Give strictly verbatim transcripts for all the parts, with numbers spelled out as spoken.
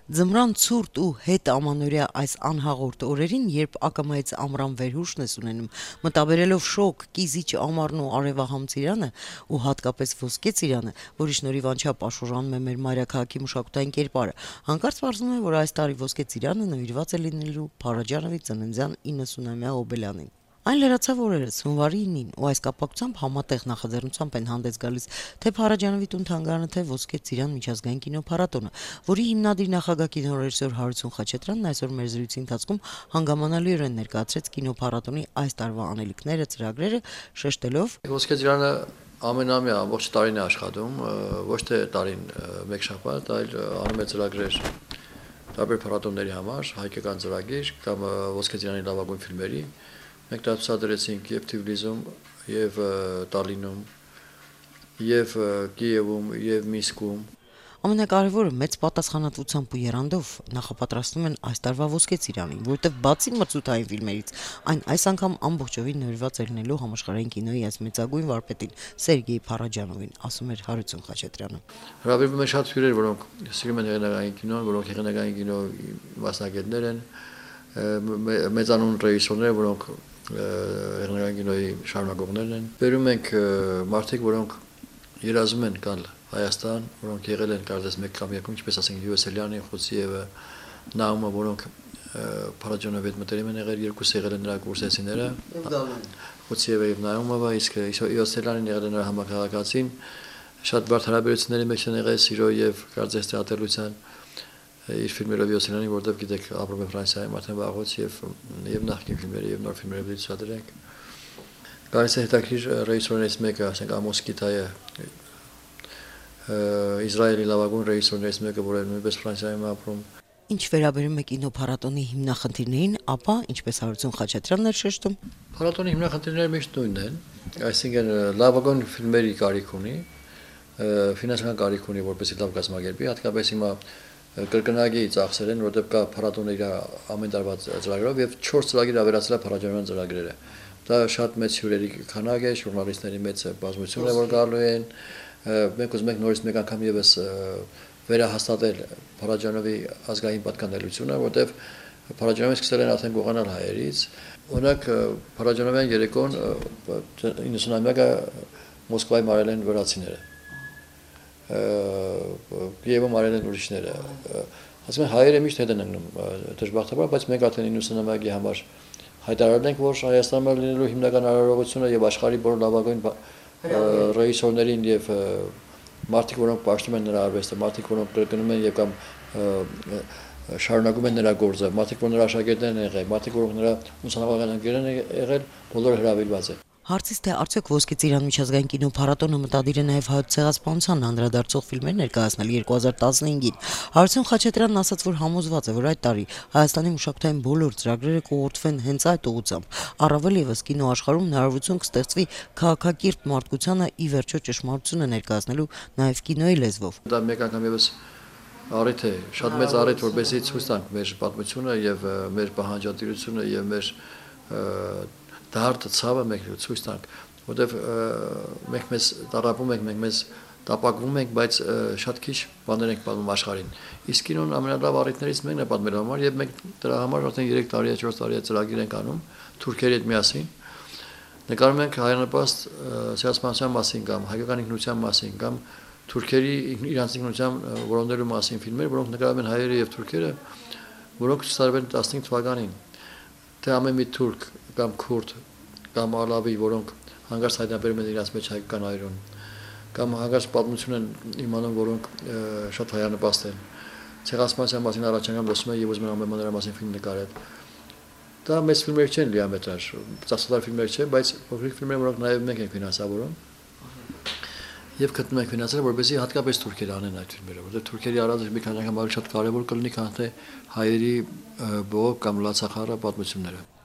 Ձմռան ցուրտ ու հետ ամանորյա այս անհաղորդ օրերին, երբ ակամայից ամռան վերհուշն ես ունենում, մտաբերելով շոգ, կիզիչ ամառն ու արևահամ ծիրանը ու հատկապես ոսկե ծիրանը, որի շնորհիվ անչափ աշուրանում է մեր մայրաքաղաքի մշակութային կերպարը, հանկարծ պարզվում է, որ այս տարի ոսկե ծիրանը նվիրված է լինելու Փարաջանովի ծննդյան իննսունամյա հոբելյանին։ Այն լրացավ օրերս հունվարի ինին ու այս կապակցությամբ համատեղ նախաձեռնությամբ են հանդես գալիս թե Փարաջանովի տուն-թանգարանը, թե Ոսկե ծիրան միջազգային կինոփառատոնը, որի հիմնադիր նախագահ կինոռեժիսոր Հարություն Խաչատրյանն այսօր մեր զրույցի ընթացքում հանգամանալիորեն ներկայացրեց կինոփառատոնի այս տարվա անելիքները, ծրագրերը, շեշտելով. Ոսկե ծիրանը ամենամյա ամբողջ տարին է աշխատում, ոչ թե տարին մեկ շաբաթ, այլ անում է ծրագրեր տարբեր փառատոների համար, հայկական ծրագիր կամ Ոսկե ծիրանի լավագույն ֆիլմերի։ Մենք դա ցուցադրեցինք եւ Թիֆլիսում, եւ Տալինում, եւ Կիևում, եւ Միսկում։ Ամենակարևորը մեծ պատասխանատվությամբ ու եռանդով նախապատրաստում են այս տարվա Ոսկե ծիրանին, որովհետև բացի մրցութային ֆիլմերից, այն այս անգամ ամբողջովին նվիրված է լինելու համաշխարհային կինոյի այս մեծագույն վարպետին Սերգեյ Փարաջանովին, ասում էր Հարություն Խաչատրյանը։ Հրավիրվում են շատ հյուրեր, որոնք սիրում են հեղինակային կինոն, որոնք հեղինակային կինոյի մասնագետներ են, մեծանուն ռեժիսորներ, որոնք հեղինակային կինոյի շարունակողներն են։ Բերում ենք մարդիկ, որոնք երազում են գալ Հայաստան, որոնք եղել են կարծես մեկ կամ երկու, ինչպես ասենք Յովսելյանը, Խոցիևը, Նաումը, որոնք Փարաջանովի հետ մտերիմ են եղել, երկուսը եղել են նրա կուրսեցիները։ Խոցիևը եւ Նաումովը, իսկ Յովսելյանն եղել է նրա համակարգացին, շատ բարդ հարաբերությունների մեջ են եղել սիրո եւ կարծես теаտրության իր ֆիլմերով Յովսելյանի, որտեղ գիտեք ապրում է Ֆրանսիայում արդեն վաղուց եւ եւ նախկին ֆիլմերը եւ նոր ֆիլմերը դիտի ցուցադրենք։ Գալիս է հետաքրիր ռեժիսորներից մեկը, ասենք Ամոս Կիտայը, Իսրայելի լավագույն ռեժիսորներից մեկը, որը նույնպես Ֆրանսիայում է ապրում։ Ինչ վերաբերում է կինոփառատոնի հիմնախնդիրներին, ապա, ինչպես Հարություն Խաչատրյանն էր շեշտում, փառատոնի հիմնախնդիրները միշտ նույնն են, այսինքն լավագույն ֆիլմերի կարիք ունի, ֆինանսական կարիք ունի, որպեսզի լավ կազմակերպի, հատկապես հիմա կրկնակի ծախսեր են, որտեղ կա փառատոնը իր ամեն տարվա ծրագրով եւ չորս ծրագիր ավելացել է Փարաջանովյան ծրագրերը։ Դա շատ մեծ հյուրերի քանակ է, ժուրնալիստների մեծ բազմություն է, որ գալու են։ Մենք ուզում ենք նորից մեկ անգամ եւս վերահաստատել Փարաջանովի ազգային պատկանելությունը, որտեղ Փարաջանովը սկսել են արդեն գողանալ հայերից։ Օրինակ Փարաջանովյան երեկոն իննսունամյակը Մոսկվայում արել են վրացիները։ Կիևում արել են ուրիշները։ Ասում են հայերը միշտ հետ են ընկնում դժբախտաբար, բայց մենք արդեն իննսունամյակի համար հայտարարել ենք, որ Հայաստանում լինելու հիմնական արարողությունը եւ աշխարհի բոլոր լավագույն ռեժիսորներին եւ մարդիկ, որոնք պաշտում են նրա արվեստը, մարդիկ, որոնք կրկնում են եւ կամ շարունակում են նրա գործը, մարդիկ, որ նրա աշակերտներն են եղել, մարդիկ, որոնք նրա ուսանողական ընկերներն են եղել, բոլորը հրավիրված են։ Հարցից թե արդյոք Ոսկե ծիրան միջազգային կինոփառատոնը մտադիր է նաև հայոց ցեղասպանության անդրադարձող ֆիլմեր ներկայացնել երկու հազար տասնհինգին, Հարություն Խաչատրյանն ասաց, որ համոզված է, որ այդ տարի Հայաստանի մշակութային բոլոր ծրագրերը կուղղորդվեն հենց այդ ուղղությամբ, առավել եւս կինոաշխարհում հնարավորություն կստեղծվի քաղաքակիրթ մարդկությանը ի վերջո ճշմարտությունը ներկայացնելու նաև կինոյի լեզվով։ Դա մեկ անգամ եւս առիթ է, շատ մեծ առիթ, որպեսզի ցույց տանք մեր պատմությունը եւ մեր պահանջատիրությունը եւ մեր դարձը ցավը մենք ցույց տանք, որտեվ մենք մեզ տարապում ենք, մենք մեզ տապակվում ենք, բայց շատ քիչ բաներ ենք պատմում աշխարհին։ Իսկ կինոն ամենալավ առիթներից մեկն է պատմելու համար եւ մենք դրա համար արդեն երեք տարի է, չորս տարի է ծրագիր ենք անում թուրքերի հետ միասին։ Նկարում ենք հայանպաստ ցեղասպանության մասին կամ հայկական ինքնության մասին կամ թուրքերի իրանց ինքնության որոնելու մասին ֆիլմեր, որոնք նկարում են հայերը եւ թուրքերը, որոնք ցուցադրվել են տասնհինգ թվականին։ Թե ամեն մի թուրք կամ քուրդ կամ ալավի, որոնք հանգարց հայտնաբերում են իրաց մեջ հայկական այրուն, կամ հանգարց պատմություն են իմանում, որոնք շատ հայանպաստ են։ Ցեղասպանության մասին առաջանկամ լսում են եւ ուզում են ամեն նրա մասին ֆիլմ նկարել։ Դա մեծ ֆիլմեր չեն լիամետրաժ, ծախսատար ֆիլմեր չեն, բայց փոքրիկ ֆիլմեր, որոնք նաեւ մենք ենք ֆինանսավորում։ Եվ գտնում ենք ֆինանսերը, որպեսզի հատկապես թուրքերը անեն այդ ֆիլմերը, որտեղ թուրքերի արածը մի քանի անգամ ավելի շատ կարևոր կլինի, քան թե հայերի բողոք կամ լացախառը պատմությունները։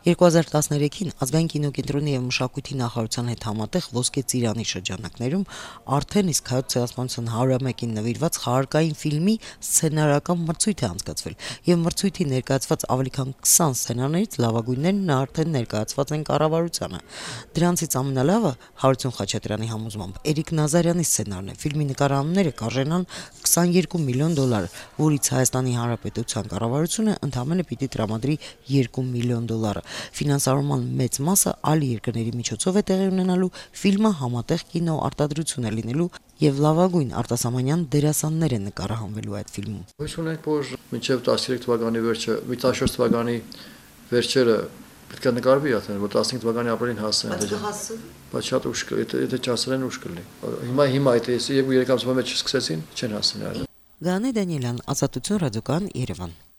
երկու հազար տասներեքին Ազգային կինոկենտրոնի եւ մշակույթի նախարարության հետ համատեղ Ոսկե ծիրանի շրջանակներում արդեն իսկ հայոց ցեղասպանության հարյուրամեկին նվիրված խաղարկային ֆիլմի սցենարական մրցույթ է անցկացվել եւ մրցույթի ներկայացված ավելի քան քսան սցենարներից լավագույններն արդեն ներկայացված են կառավարությանը։ Դրանցից ամենալավը Հարություն Խաչատրյանի համոզմամբ Էրիկ Նազարյանի սցենարն է։ Ֆիլմի նկարահանումները կարժենան քսաներկու միլիոն դոլար, որից Հայաստանի Հանրապետության կառավարությունը ընդամենը պիտի տրամադրի երկու միլիոն դոլար։ Ֆինանսավորման մեծ մասը այլ երկրների միջոցով է տեղի ունենալու, ֆիլմը համատեղ կինո արտադրություն է լինելու եւ լավագույն արտասահմանյան դերասաններ են նկարահանվելու այդ ֆիլմում։ Հույս ունենք, որ մինչեւ տասներեք թվականի վերջը, տասնչորս թվականի վերջերը պետք է նկարվի արդեն, որ տասնհինգ թվականի ապրիլին հասնեն։ Բայց շատ ուշ կլինի, եթե չհասնեն ուշ կլինի։ Հիմա հիմա այդ էսի եւ երեք ամսվա մեջ սկսեցին, չեն հասնի այլ։ Գանե Դանիելյան, Ազատություն ռադիոկան, Երևան։